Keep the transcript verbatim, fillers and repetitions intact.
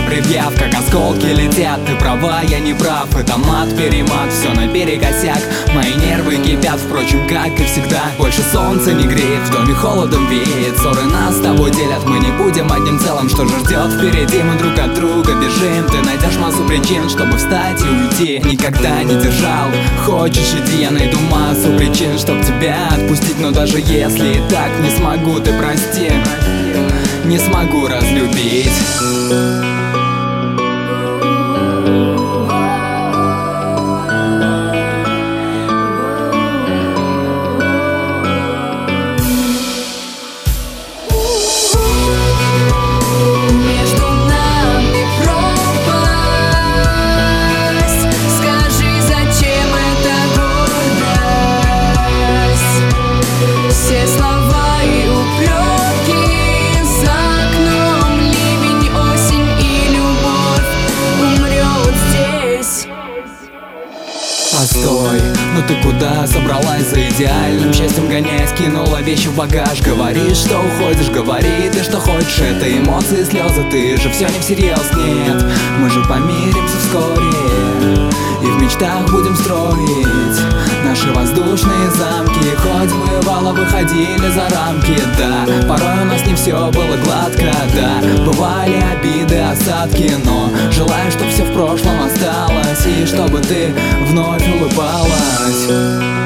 предъяв, как осколки летят. Ты права, я не прав, это мат-перемат, все наперекосяк. Мои нервы кипят, впрочем, как и всегда. Больше солнца не греет, в доме холодом веет. Ссоры нас с тобой делят, мы не будем одним целым. Что же ждет впереди, мы друг от друга бежим. Ты найдешь массу причин, чтобы встать и уйти. Никогда не держал, хочешь иди, я найду массу причин, чтоб тебя отпустить. Но даже если и так не смогу, ты прости, не смогу разлюбить. Постой, ну ты куда собралась за идеальным счастьем гоняясь? Кинула вещи в багаж, говоришь, что уходишь, говори ты, что хочешь. Это эмоции, слезы, ты же все не всерьез, нет. Мы же помиримся вскоре и в мечтах будем строить наши воздушные замки. Хоть бывало выходили за рамки, да, порой у нас не все было гладко, да, бывали обиды, осадки, но желаю, чтоб все в прошлом осталось и чтобы ты вновь улыбалась.